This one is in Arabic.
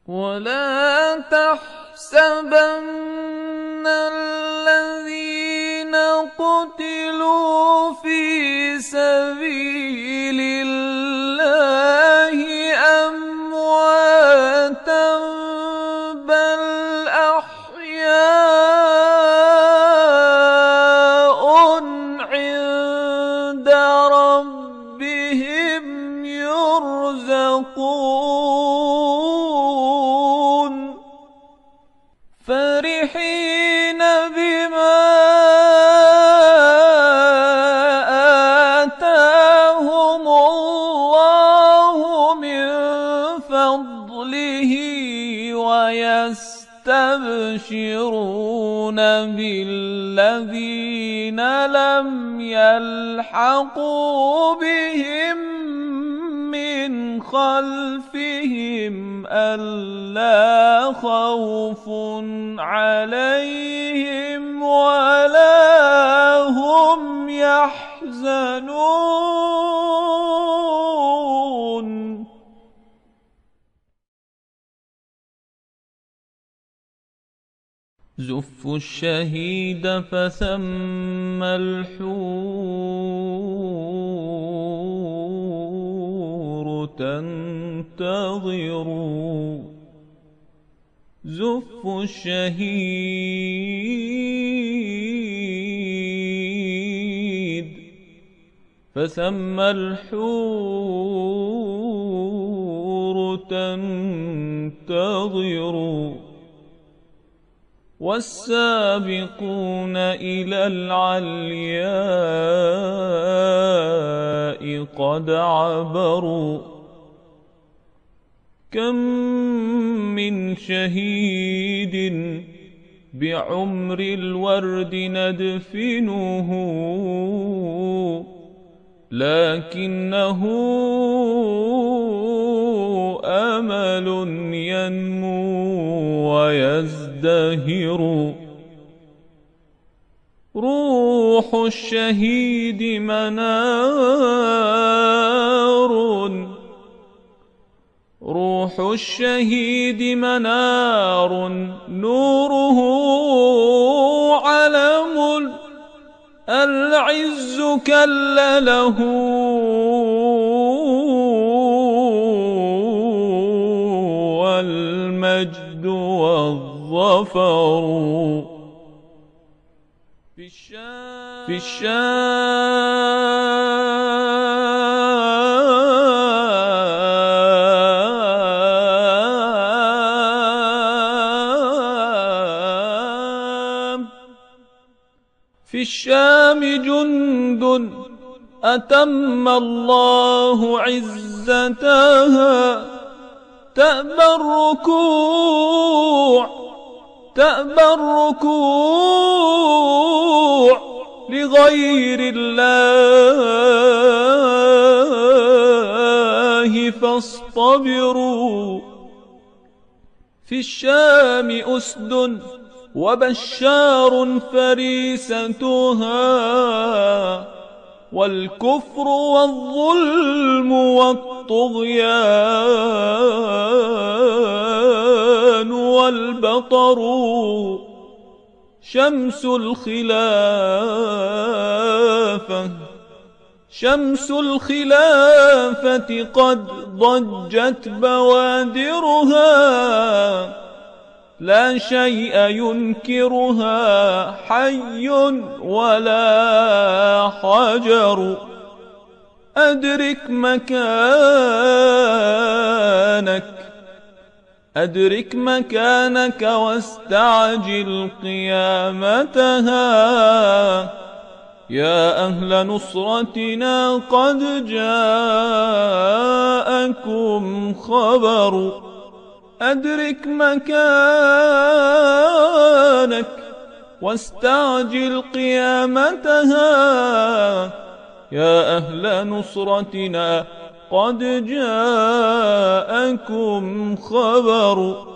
ولا تحسبن الذين قتلوا في سبيل الله أمواتا بل أحياء عند ربهم يرزقون فرحين بما آتاهم الله من فضله ويستبشرون بالذين لم يلحقوا بهم من خلفهم ألا خوف عليهم ولا هم يحزنون زفوا الشهيد فثم الحور تنتظر زفوا الشهيد فثم الحور تنتظر والسابقون إلى العلياء قد عبروا كم من شهيد بعمر الورد ندفنه لكنه أمل ينمو ويزدهر روح الشهيد منار روح الشهيد منار نوره علم العز كلله والمجد والظفر في الشام جند أتم الله عزتها تأبى الركوع لغير الله فاصطبروا في الشام أسد وبشار فريستها والكفر والظلم والطغيان والبطر شمس الخلافة قد ضجت بوادرها لا شيء ينكرها حي ولا حجر أدرك مكانك واستعجل قيامتها يا أهل نصرتنا قد جاءكم خبر أدرك مكانك واستعجل قيامتها يا أهل نصرتنا قد جاءكم خبر